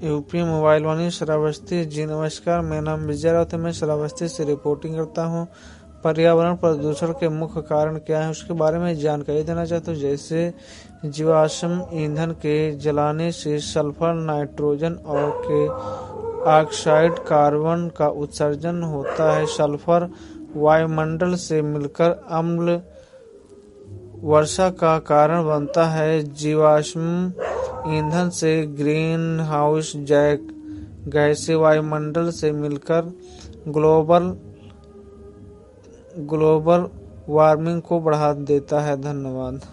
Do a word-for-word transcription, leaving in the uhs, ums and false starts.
UP mobile Vaani Shravasti ji नमस्कार, मेरा नाम विजय राउत है। मैं श्रावस्ती से रिपोर्टिंग करता हूँ। पर्यावरण प्रदूषण के मुख्य कारण क्या है उसके बारे में जानकारी देना चाहता हूँ। जैसे जीवाश्म ईंधन के जलाने से सल्फर, नाइट्रोजन और के ऑक्साइड, कार्बन का उत्सर्जन होता है। सल्फर वायुमंडल से मिलकर अम्ल वर्षा का कारण बनता है। जीवाश्म ईंधन से ग्रीन हाउस गैसें वायुमंडल से मिलकर ग्लोबल ग्लोबल वार्मिंग को बढ़ा देता है। धन्यवाद।